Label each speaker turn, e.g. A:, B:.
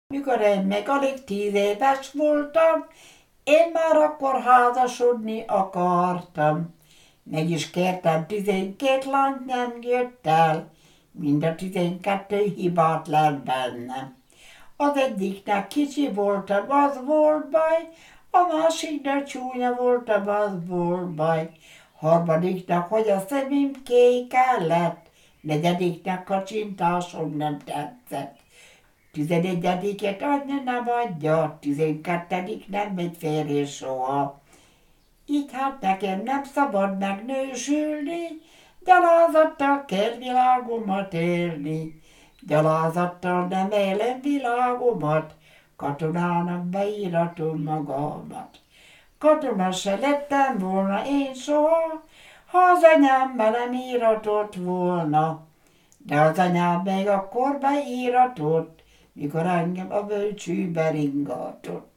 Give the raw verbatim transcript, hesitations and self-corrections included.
A: Mikor én még alig tíz éves voltam, én már akkor házasodni akartam. Meg is kértem tizenkét lányt, nem jött el, mind a tizenkettő hibát lett bennem. Az egyiknek kicsi voltam, az volt baj, a másiknak csúnya voltam, az volt baj. Harmadiknak, hogy a szemem kék lett, negyediknek kacsintásom nem tetszett. Tizenegyediket anya nem adja, tizenkettedik nem megy férje soha. Így hát nekem nem szabad megnősülni, gyalázattal kell világomat élni. Gyalázattal nem élem világomat, katonának beíratom magamat. Katona se lettem volna én soha, ha az anyám be nem íratott volna. De az anyám még akkor beíratott, mikor engem a bölcsőbe ringatott.